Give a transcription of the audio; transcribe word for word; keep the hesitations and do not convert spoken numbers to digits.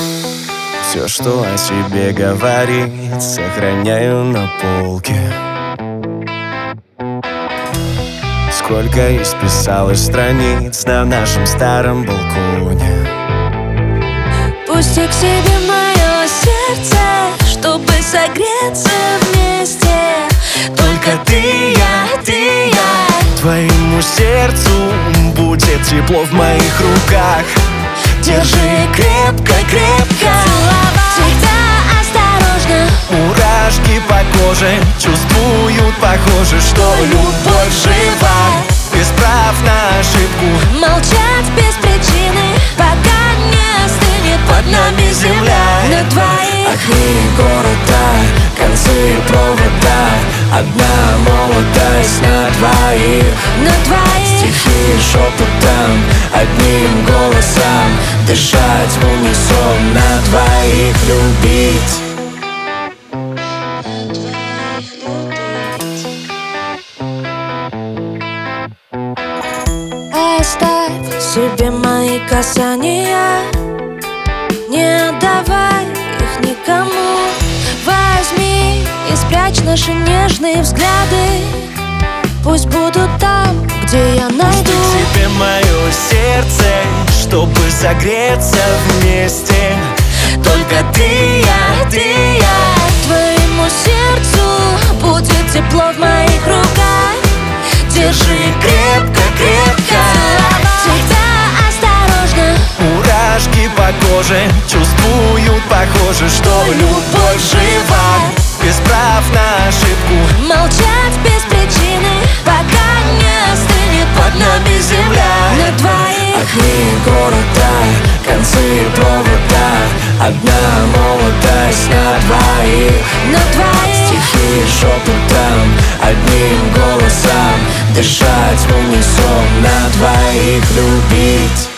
Все, что о себе говорит, сохраняю на полке. Сколько исписалось страниц на нашем старом балконе. Пусти к себе мое сердце, чтобы согреться вместе. Только ты и я, ты и я. Твоему сердцу будет тепло в моих руках. Держи крепко, крепко. Всегда осторожно. Мурашки по коже чувствуют, похоже, что любовь жива. Без прав на ошибку. Молчать без причины, пока не остынет под нами земля. На двоих огни города, концы провода, одна молодость на двоих. На двоих Стихи шепотом, одним голосом, дышать в унисон, на двоих любить. Оставь себе мои касания, не отдавай их никому. Возьми и спрячь наши нежные взгляды. Пусть будут там, где я найду. Пусти к себе мое сердце, чтобы согреться вместе. Только ты и я, ты и я. Твоему сердцу будет тепло в моих руках. Держи крепко, крепко. Всегда осторожно. Мурашки по коже чувствуют, похоже, что любовь жива. Без прав на ошибку. Молчать без причины, пока не остынет под нами земля. На двоих огни города, концы провода, одна молодость на двоих. На двоих Стихи шепотом, одним голосом, дышать в унисон, на двоих любить.